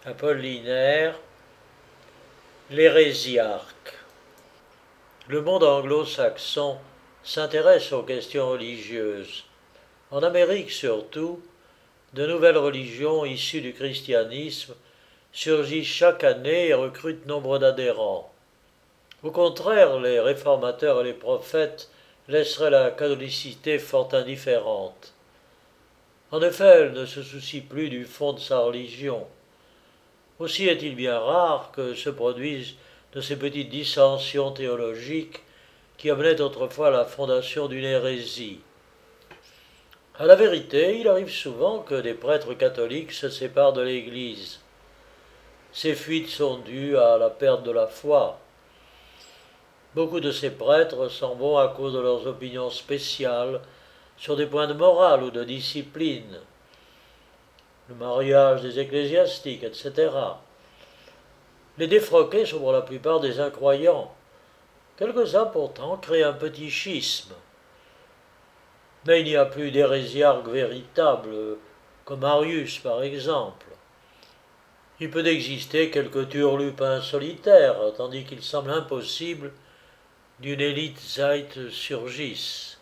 Apollinaire, l'hérésiarque. Le monde anglo-saxon s'intéresse aux questions religieuses. En Amérique surtout, de nouvelles religions issues du christianisme surgissent chaque année et recrutent nombre d'adhérents. Au contraire, les réformateurs et les prophètes laisseraient la catholicité fort indifférente. En effet, elle ne se soucie plus du fond de sa religion. Aussi est-il bien rare que se produisent de ces petites dissensions théologiques qui amenaient autrefois à la fondation d'une hérésie. À la vérité, il arrive souvent que des prêtres catholiques se séparent de l'Église. Ces fuites sont dues à la perte de la foi. Beaucoup de ces prêtres s'en vont à cause de leurs opinions spéciales sur des points de morale ou de discipline, le mariage des ecclésiastiques, etc. Les défroqués sont pour la plupart des incroyants. Quelques-uns pourtant créent un petit schisme. Mais il n'y a plus d'hérésiarques véritables, comme Arius par exemple. Il peut exister quelques turlupins solitaires, tandis qu'il semble impossible d'une élite zeit surgisse.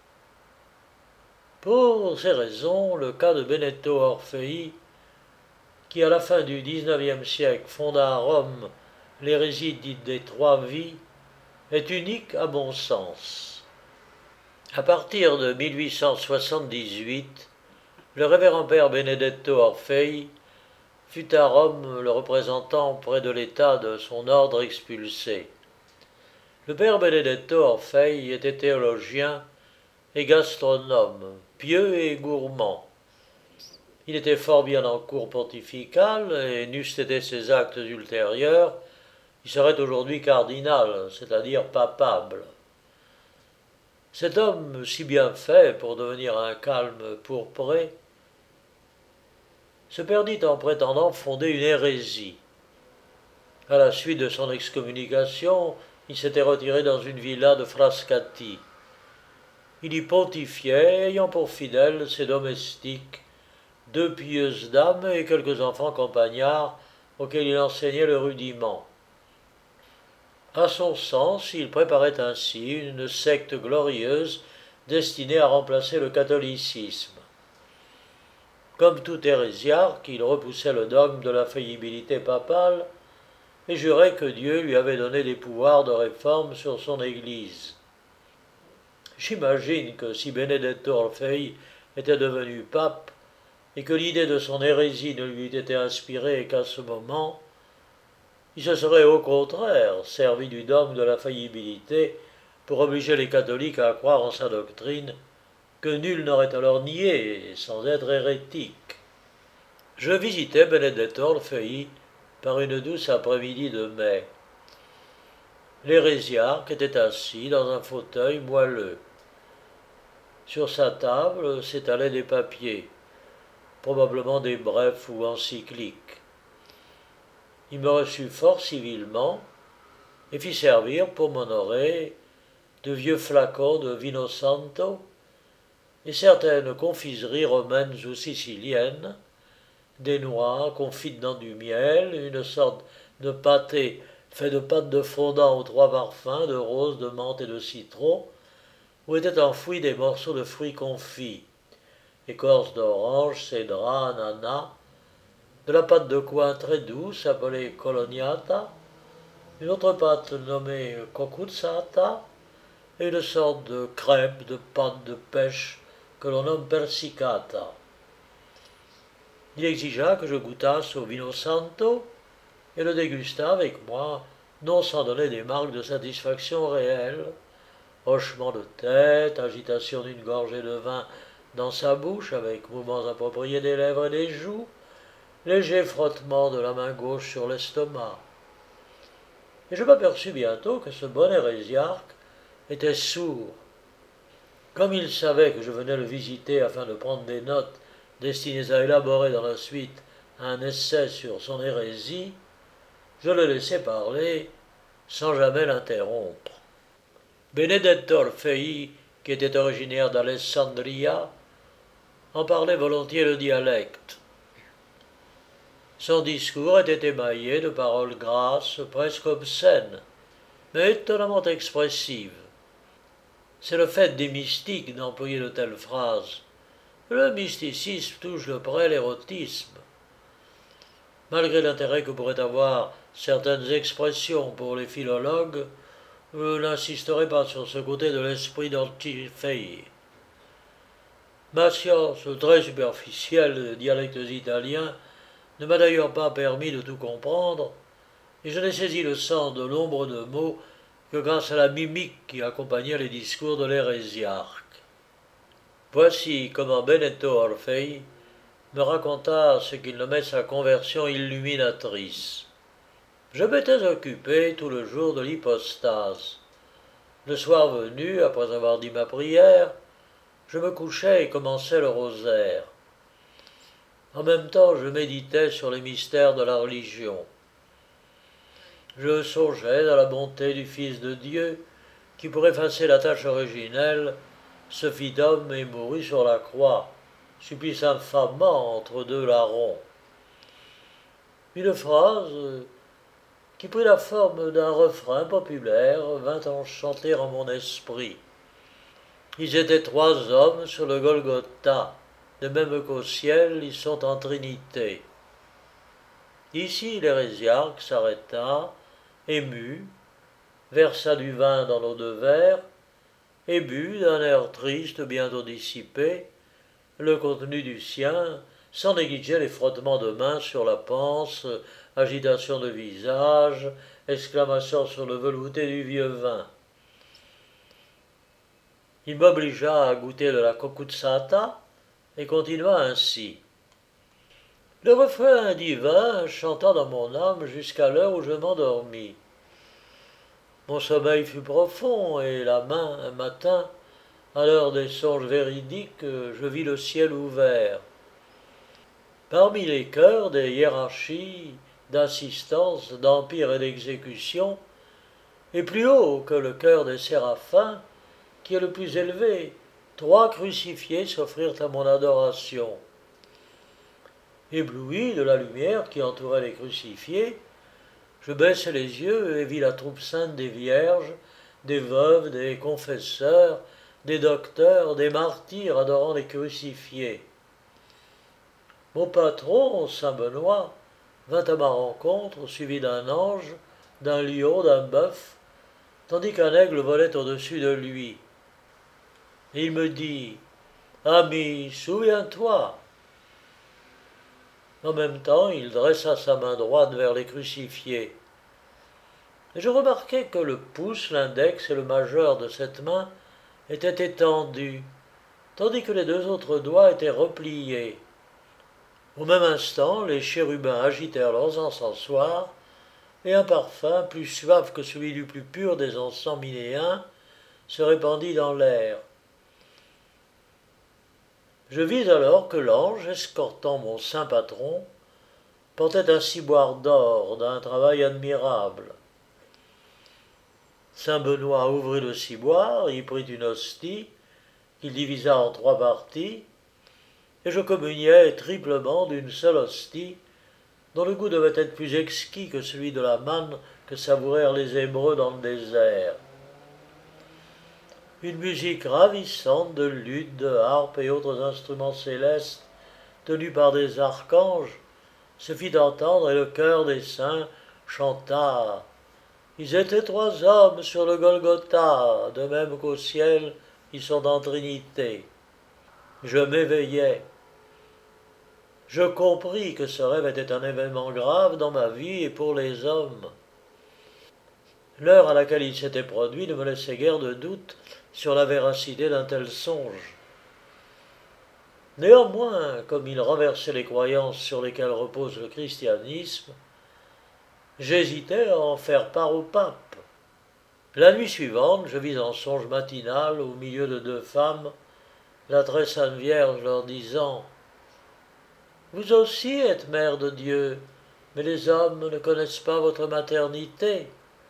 Pour ces raisons, le cas de Benedetto Orfei, qui à la fin du XIXe siècle fonda à Rome l'hérésie dite des Trois Vies, est unique à mon sens. À partir de 1878, le révérend père Benedetto Orfei fut à Rome le représentant près de l'État de son ordre expulsé. Le père Benedetto Orfei était théologien et gastronome, pieux et gourmand. Il était fort bien en cour pontificale et n'eussent été ses actes ultérieurs, il serait aujourd'hui cardinal, c'est-à-dire papable. Cet homme, si bien fait pour devenir un calme pourpré, se perdit en prétendant fonder une hérésie. À la suite de son excommunication, il s'était retiré dans une villa de Frascati. Il y pontifiait, ayant pour fidèles ses domestiques, deux pieuses dames et quelques enfants campagnards auxquels il enseignait le rudiment. À son sens, il préparait ainsi une secte glorieuse destinée à remplacer le catholicisme. Comme tout hérésiarque, il repoussait le dogme de la faillibilité papale et jurait que Dieu lui avait donné des pouvoirs de réforme sur son Église. J'imagine que si Benedetto Orfei était devenu pape et que l'idée de son hérésie ne lui eût été inspirée qu'à ce moment, il se serait au contraire servi du dogme de la faillibilité pour obliger les catholiques à croire en sa doctrine que nul n'aurait alors nié sans être hérétique. Je visitais Benedetto Orfei par une douce après-midi de mai. L'hérésiarque était assis dans un fauteuil moelleux. Sur sa table s'étalaient des papiers, probablement des brefs ou encycliques. Il me reçut fort civilement et fit servir pour m'honorer de vieux flacons de vino santo et certaines confiseries romaines ou siciliennes, des noix confites dans du miel, une sorte de pâté fait de pâte de fondant aux trois parfums, de rose, de menthe et de citron, où étaient enfouis des morceaux de fruits confits, écorce d'orange, cédrat, ananas, de la pâte de coin très douce appelée coloniata, une autre pâte nommée cocuzzata, et une sorte de crêpe de pâte de pêche que l'on nomme persicata. Il exigea que je goûtasse au vino santo et le dégusta avec moi, non sans donner des marques de satisfaction réelle, hochement de tête, agitation d'une gorgée de vin dans sa bouche avec mouvements appropriés des lèvres et des joues, léger frottement de la main gauche sur l'estomac. Et je m'aperçus bientôt que ce bon hérésiarque était sourd. Comme il savait que je venais le visiter afin de prendre des notes destinées à élaborer dans la suite un essai sur son hérésie, je le laissai parler sans jamais l'interrompre. Benedetto Orfei, qui était originaire d'Alessandria, en parlait volontiers le dialecte. Son discours était émaillé de paroles grasses, presque obscènes, mais étonnamment expressives. C'est le fait des mystiques d'employer de telles phrases. Le mysticisme touche de près l'érotisme. Malgré l'intérêt que pourraient avoir certaines expressions pour les philologues, je n'insisterai pas sur ce côté de l'esprit d'Antifei. Ma science très superficielle des dialectes italiens ne m'a d'ailleurs pas permis de tout comprendre, et je n'ai saisi le sens de nombre de mots que grâce à la mimique qui accompagnait les discours de l'hérésiarque. Voici comment Benedetto Orfei me raconta ce qu'il nommait sa conversion illuminatrice. Je m'étais occupé tout le jour de l'hypostase. Le soir venu, après avoir dit ma prière, je me couchais et commençais le rosaire. En même temps, je méditais sur les mystères de la religion. Je songeais à la bonté du Fils de Dieu, qui, pour effacer la tâche originelle, se fit homme et mourut sur la croix, supplice infamant entre deux larrons. Une phrase qui prit la forme d'un refrain populaire vint enchanter en mon esprit. Ils étaient trois hommes sur le Golgotha, de même qu'au ciel ils sont en trinité. Ici l'hérésiarque s'arrêta, ému, versa du vin dans nos deux verres, et but d'un air triste bientôt dissipé le contenu du sien, sans négliger les frottements de mains sur la panse, agitation de visage, exclamations sur le velouté du vieux vin. Il m'obligea à goûter de la cocuzzata et continua ainsi. Le refrain divin chanta dans mon âme jusqu'à l'heure où je m'endormis. Mon sommeil fut profond et la main, un matin, à l'heure des songes véridiques, je vis le ciel ouvert. Parmi les chœurs des hiérarchies, d'assistance, d'empire et d'exécution, et plus haut que le chœur des séraphins, qui est le plus élevé, trois crucifiés s'offrirent à mon adoration. Ébloui de la lumière qui entourait les crucifiés, je baissai les yeux et vis la troupe sainte des vierges, des veuves, des confesseurs, des docteurs, des martyrs adorant les crucifiés. Mon patron, saint Benoît, vint à ma rencontre, suivi d'un ange, d'un lion, d'un bœuf, tandis qu'un aigle volait au-dessus de lui. Et il me dit « Ami, souviens-toi !» En même temps, il dressa sa main droite vers les crucifiés. Et je remarquai que le pouce, l'index et le majeur de cette main étaient étendus, tandis que les deux autres doigts étaient repliés. Au même instant, les chérubins agitèrent leurs encensoirs, et un parfum, plus suave que celui du plus pur des encens minéens, se répandit dans l'air. Je vis alors que l'ange, escortant mon saint patron, portait un ciboire d'or d'un travail admirable. Saint Benoît ouvrit le ciboire, y prit une hostie, qu'il divisa en trois parties, et je communiais triplement d'une seule hostie, dont le goût devait être plus exquis que celui de la manne que savourèrent les Hébreux dans le désert. Une musique ravissante de luth, de harpe et autres instruments célestes, tenus par des archanges, se fit entendre et le chœur des saints chanta. Ils étaient trois hommes sur le Golgotha, de même qu'au ciel ils sont en trinité. Je m'éveillai. Je compris que ce rêve était un événement grave dans ma vie et pour les hommes. L'heure à laquelle il s'était produit ne me laissait guère de doute sur la véracité d'un tel songe. Néanmoins, comme il renversait les croyances sur lesquelles repose le christianisme, j'hésitais à en faire part au pape. La nuit suivante, je vis en songe matinal, au milieu de deux femmes, la très sainte Vierge leur disant « Vous aussi êtes mère de Dieu, mais les hommes ne connaissent pas votre maternité. »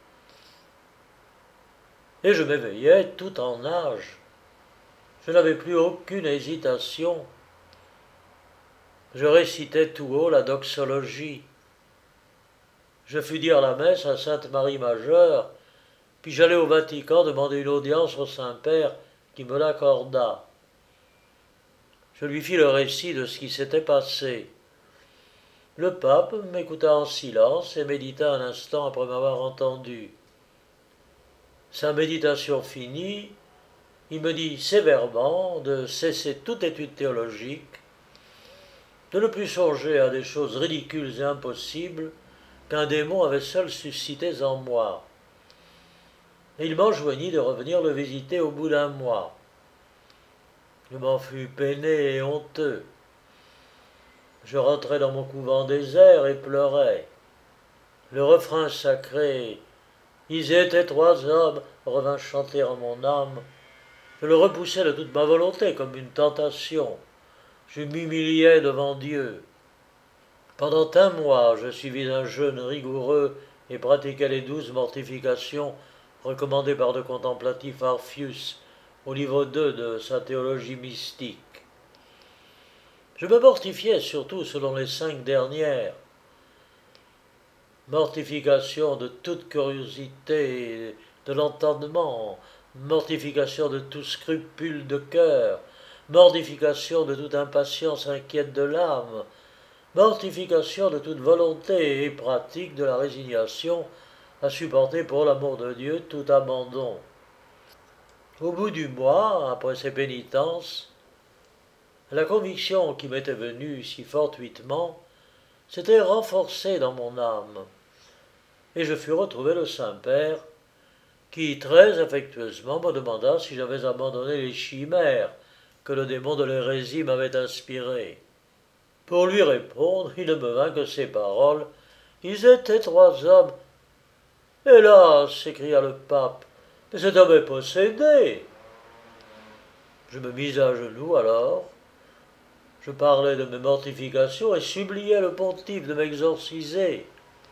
Et je m'éveillai tout en nage. Je n'avais plus aucune hésitation. Je récitais tout haut la doxologie. Je fus dire la messe à Sainte Marie Majeure, puis j'allai au Vatican demander une audience au Saint-Père qui me l'accorda. Je lui fis le récit de ce qui s'était passé. Le pape m'écouta en silence et médita un instant après m'avoir entendu. Sa méditation finie, il me dit sévèrement de cesser toute étude théologique, de ne plus songer à des choses ridicules et impossibles qu'un démon avait seul suscitées en moi. Et il m'enjoignit de revenir le visiter au bout d'un mois. Je m'en fus peiné et honteux. Je rentrai dans mon couvent désert et pleurais. Le refrain sacré « Ils étaient trois hommes » revint chanter en mon âme. Je le repoussai de toute ma volonté comme une tentation. Je m'humiliais devant Dieu. Pendant un mois, je suivis un jeûne rigoureux et pratiquai les 12 mortifications recommandées par le contemplatif Arphius au livre 2 de sa théologie mystique. Je me mortifiais surtout selon les 5 dernières. Mortification de toute curiosité de l'entendement, mortification de tout scrupule de cœur, mortification de toute impatience inquiète de l'âme, mortification de toute volonté et pratique de la résignation à supporter pour l'amour de Dieu tout abandon. Au bout du mois, après ces pénitences, la conviction qui m'était venue si fortuitement s'était renforcée dans mon âme, et je fus retrouver le Saint-Père, qui très affectueusement me demanda si j'avais abandonné les chimères que le démon de l'hérésie m'avait inspirées. Pour lui répondre, il ne me vint que ces paroles. Ils étaient trois hommes. Hélas, s'écria le pape, mais cet homme est possédé. Je me mis à genoux alors. Je parlais de mes mortifications et suppliais le pontife de m'exorciser.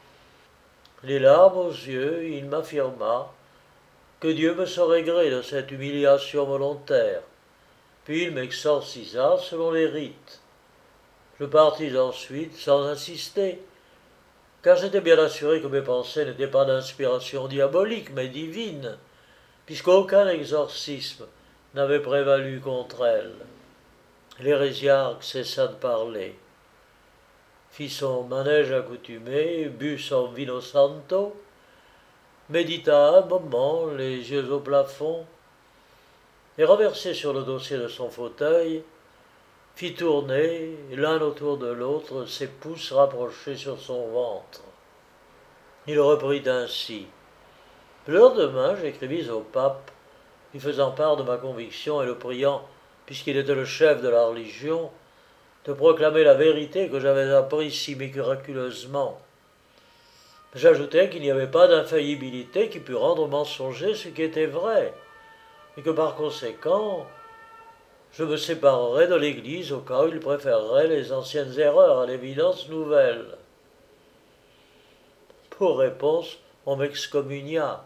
Les larmes aux yeux, il m'affirma que Dieu me saurait gré de cette humiliation volontaire. Puis il m'exorcisa selon les rites. Je partis ensuite sans insister, car j'étais bien assuré que mes pensées n'étaient pas d'inspiration diabolique, mais divine, puisqu'aucun exorcisme n'avait prévalu contre elles. L'hérésiarque cessa de parler, fit son manège accoutumé, but son vino santo, médita un moment, les yeux au plafond, et renversé sur le dossier de son fauteuil, fit tourner, l'un autour de l'autre, ses pouces rapprochés sur son ventre. Il reprit ainsi. Le lendemain, j'écrivis au pape, lui faisant part de ma conviction et le priant, puisqu'il était le chef de la religion, de proclamer la vérité que j'avais apprise si miraculeusement. J'ajoutai qu'il n'y avait pas d'infaillibilité qui pût rendre mensonger ce qui était vrai, et que par conséquent, je me séparerais de l'Église au cas où il préférerait les anciennes erreurs à l'évidence nouvelle. Pour réponse, on m'excommunia.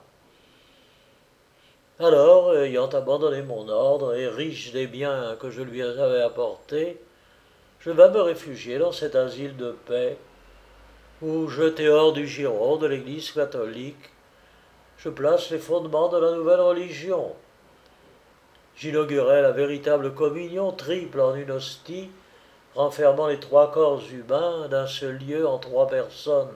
Alors, ayant abandonné mon ordre et riche des biens que je lui avais apportés, je vins me réfugier dans cet asile de paix, où, jeté hors du giron de l'Église catholique, je place les fondements de la nouvelle religion. J'inaugurai la véritable communion triple en une hostie, renfermant les trois corps humains d'un seul lieu en trois personnes.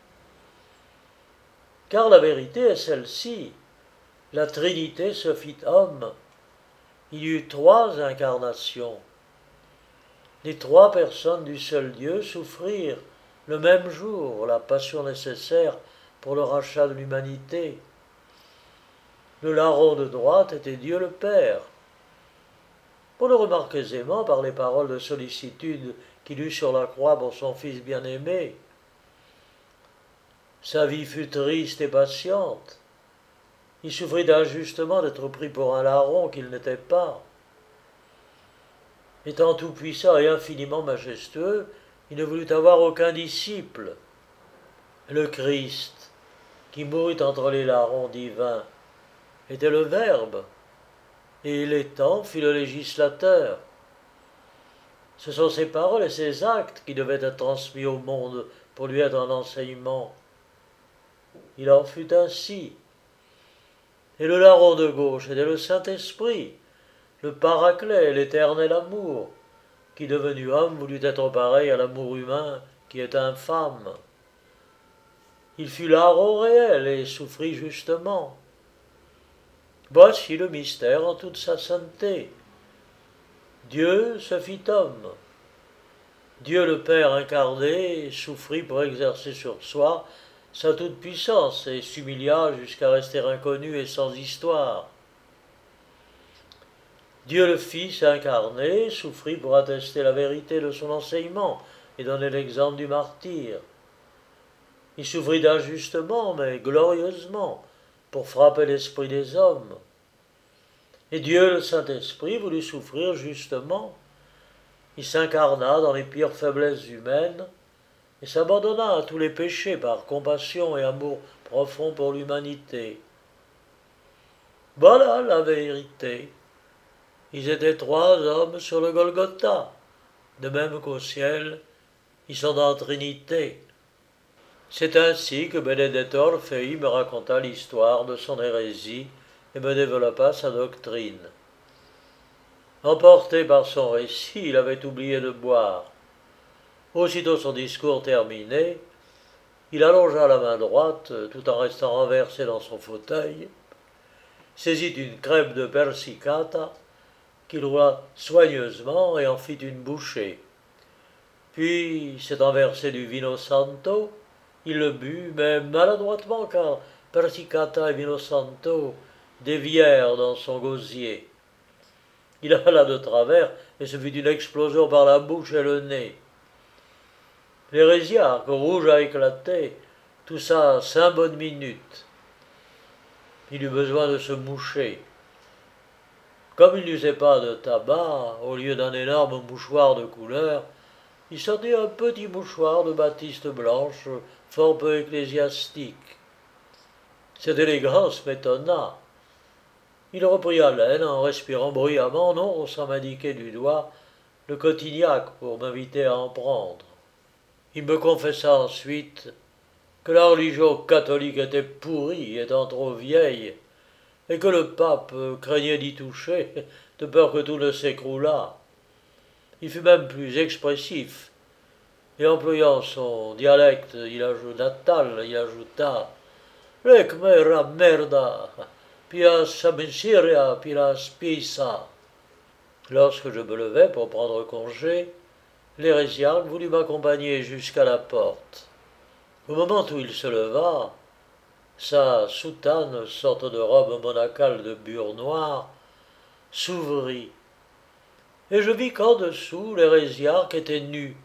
Car la vérité est celle-ci. La Trinité se fit homme. Il y eut trois incarnations. Les trois personnes du seul Dieu souffrirent le même jour la passion nécessaire pour le rachat de l'humanité. Le larron de droite était Dieu le Père. On le remarque aisément par les paroles de sollicitude qu'il eut sur la croix pour son Fils bien-aimé. Sa vie fut triste et patiente. Il souffrit injustement d'être pris pour un larron qu'il n'était pas. Étant tout-puissant et infiniment majestueux, il ne voulut avoir aucun disciple. Le Christ, qui mourut entre les larrons divins, était le Verbe, et l'étant fut le législateur. Ce sont ses paroles et ses actes qui devaient être transmis au monde pour lui être un enseignement. Il en fut ainsi. Et le larron de gauche était le Saint-Esprit, le Paraclet, l'éternel amour, qui devenu homme voulut être pareil à l'amour humain qui est infâme. Il fut larron réel et souffrit justement. Voici le mystère en toute sa sainteté. Dieu se fit homme. Dieu le Père incarné souffrit pour exercer sur soi sa toute-puissance et s'humilia jusqu'à rester inconnu et sans histoire. Dieu le Fils incarné souffrit pour attester la vérité de son enseignement et donner l'exemple du martyr. Il souffrit injustement, mais glorieusement, pour frapper l'esprit des hommes. Et Dieu, le Saint-Esprit, voulut souffrir justement. Il s'incarna dans les pires faiblesses humaines et s'abandonna à tous les péchés par compassion et amour profond pour l'humanité. Voilà la vérité. Ils étaient 3 hommes sur le Golgotha, de même qu'au ciel, ils sont en Trinité. C'est ainsi que Benedetto Orfei me raconta l'histoire de son hérésie et me développa sa doctrine. Emporté par son récit, il avait oublié de boire. Aussitôt son discours terminé, il allongea la main droite, tout en restant renversé dans son fauteuil, saisit une crêpe de persicata, qu'il roula soigneusement et en fit une bouchée. Puis, s'étant versé du vino santo, il le but, mais maladroitement, car persicata et vino santo dévièrent dans son gosier. Il avala de travers, et ce fut une explosion par la bouche et le nez. L'hérésiarque, rouge à éclater, toussa 5 bonnes minutes. Il eut besoin de se moucher. Comme il n'usait pas de tabac, au lieu d'un énorme mouchoir de couleur, il sortit un petit mouchoir de batiste blanche, fort peu ecclésiastique. Cette élégance m'étonna. Il reprit haleine en respirant bruyamment, non sans m'indiquer du doigt le cotignac pour m'inviter à en prendre. Il me confessa ensuite que la religion catholique était pourrie, étant trop vieille, et que le pape craignait d'y toucher, de peur que tout ne s'écroulât. Il fut même plus expressif, et employant son dialecte natal, il ajouta « Lec mera merda, pias miseria, pias pisa ». Lorsque je me levai pour prendre congé, l'hérésiarque voulut m'accompagner jusqu'à la porte. Au moment où il se leva, sa soutane, sorte de robe monacale de bure noire, s'ouvrit, et je vis qu'en dessous l'hérésiarque était nu.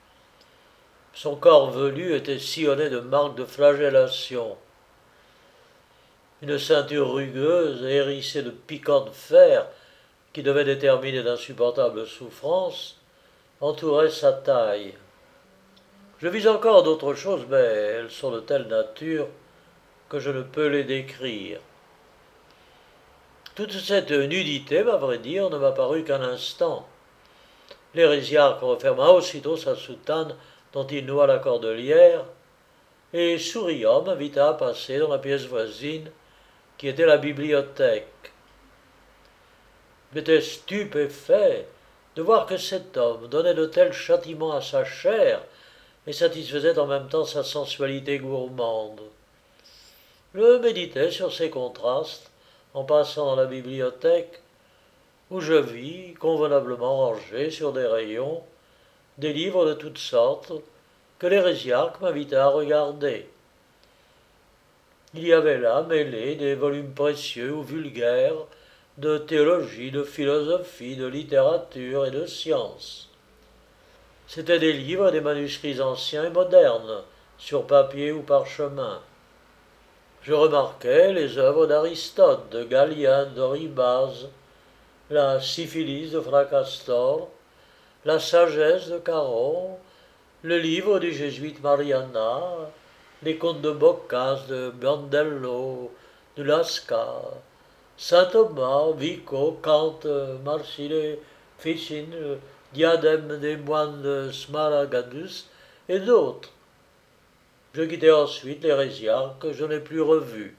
Son corps velu était sillonné de marques de flagellation. Une ceinture rugueuse et hérissée de piquants de fer, qui devait déterminer d'insupportables souffrances, entourait sa taille. Je vis encore d'autres choses, mais elles sont de telle nature que je ne peux les décrire. Toute cette nudité, à vrai dire, ne m'a paru qu'un instant. L'hérésiarque referma aussitôt sa soutane dont il noua la cordelière, et souriant m'invita à passer dans la pièce voisine, qui était la bibliothèque. J'étais stupéfait de voir que cet homme donnait de tels châtiments à sa chair et satisfaisait en même temps sa sensualité gourmande. Je méditais sur ces contrastes en passant dans la bibliothèque, où je vis, convenablement rangés sur des rayons, des livres de toutes sortes que l'hérésiarque m'invita à regarder. Il y avait là mêlés des volumes précieux ou vulgaires de théologie, de philosophie, de littérature et de science. C'étaient des livres et des manuscrits anciens et modernes, sur papier ou parchemin. Je remarquais les œuvres d'Aristote, de Galien, d'Oribase, la syphilis de Fracastor, la sagesse de Caron, le livre du jésuite Mariana, les contes de Boccace, de Bandello, de Lasca, saint Thomas, Vico, Kant, Marcille, Ficine, Diadème des moines de Smaragdus et d'autres. Je quittai ensuite l'hérésiarque que je n'ai plus revu.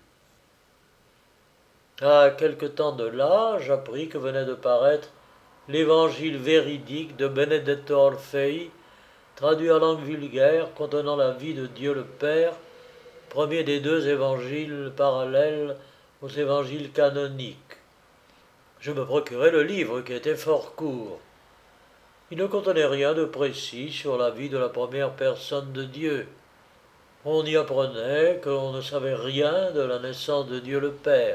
À quelque temps de là, j'appris que venait de paraître l'évangile véridique de Benedetto Orfei, traduit en langue vulgaire, contenant la vie de Dieu le Père, premier des deux évangiles parallèles aux évangiles canoniques. Je me procurai le livre qui était fort court. Il ne contenait rien de précis sur la vie de la première personne de Dieu. On y apprenait qu'on ne savait rien de la naissance de Dieu le Père.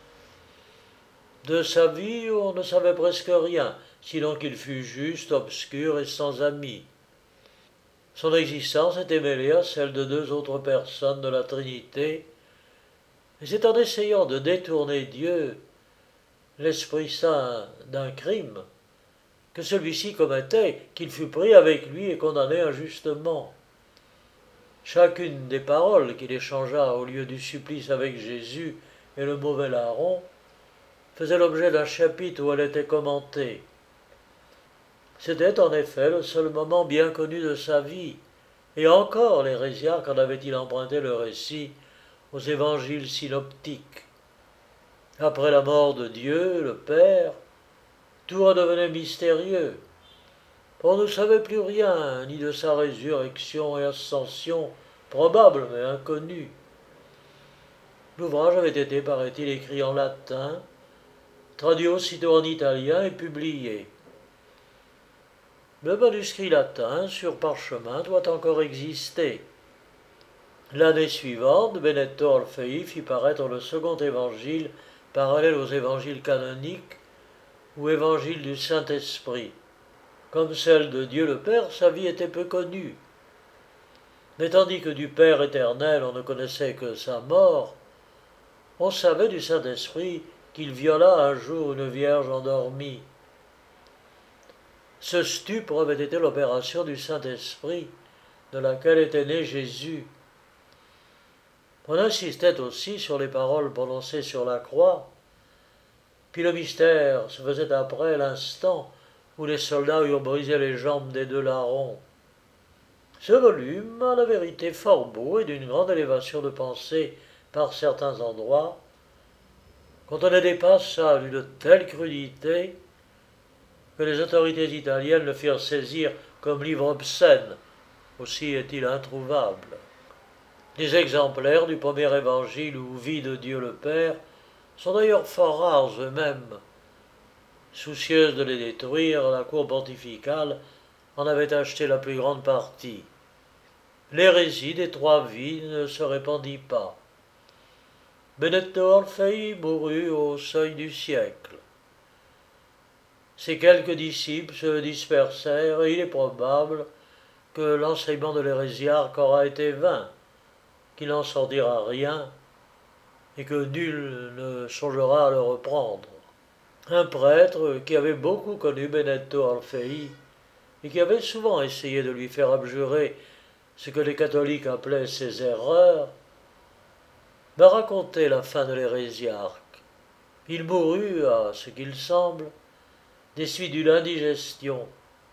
De sa vie, on ne savait presque rien, sinon qu'il fut juste, obscur et sans amis. Son existence était mêlée à celle de deux autres personnes de la Trinité, et c'est en essayant de détourner Dieu, l'Esprit Saint, d'un crime, que celui-ci commettait, qu'il fut pris avec lui et condamné injustement. Chacune des paroles qu'il échangea au lieu du supplice avec Jésus et le mauvais larron faisait l'objet d'un chapitre où elle était commentée. C'était en effet le seul moment bien connu de sa vie, et encore l'hérésiarque en avait-il emprunté le récit aux évangiles synoptiques. Après la mort de Dieu, le Père, tout redevenait mystérieux. On ne savait plus rien, ni de sa résurrection et ascension, probable mais inconnue. L'ouvrage avait été, paraît-il, écrit en latin, traduit aussitôt en italien et publié. Le manuscrit latin, sur parchemin, doit encore exister. L'année suivante, Benedetto Orfei fit paraître le second évangile parallèle aux évangiles canoniques ou évangile du Saint-Esprit. Comme celle de Dieu le Père, sa vie était peu connue. Mais tandis que du Père éternel on ne connaissait que sa mort, on savait du Saint-Esprit qu'il viola un jour une vierge endormie. Ce stupre avait été l'opération du Saint-Esprit, de laquelle était né Jésus. On insistait aussi sur les paroles prononcées sur la croix, puis le mystère se faisait après l'instant où les soldats eurent brisé les jambes des deux larrons. Ce volume, à la vérité fort beau et d'une grande élévation de pensée par certains endroits, contenait des passages d'une telle crudité que les autorités italiennes le firent saisir comme livre obscène, aussi est-il introuvable. Les exemplaires du premier évangile ou vie de Dieu le Père sont d'ailleurs fort rares eux-mêmes. Soucieuse de les détruire, la cour pontificale en avait acheté la plus grande partie. L'hérésie des trois vies ne se répandit pas. Benedetto Orfei mourut au seuil du siècle. Ses quelques disciples se dispersèrent et il est probable que l'enseignement de l'hérésiarque aura été vain, qu'il n'en sortira rien et que nul ne songera à le reprendre. Un prêtre qui avait beaucoup connu Benedetto Orfei et qui avait souvent essayé de lui faire abjurer ce que les catholiques appelaient ses erreurs, m'a raconté la fin de l'hérésiarque. Il mourut, à ce qu'il semble, des suites d'une indigestion.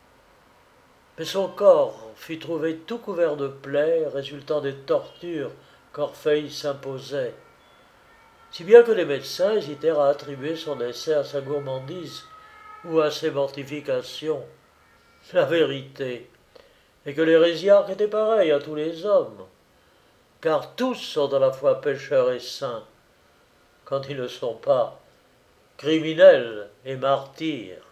Mais son corps fut trouvé tout couvert de plaies résultant des tortures qu'Orfei s'imposait, si bien que les médecins hésitèrent à attribuer son décès à sa gourmandise ou à ses mortifications. La vérité est que l'hérésiarque était pareil à tous les hommes, car tous sont à la fois pécheurs et saints, quand ils ne sont pas criminels et martyrs.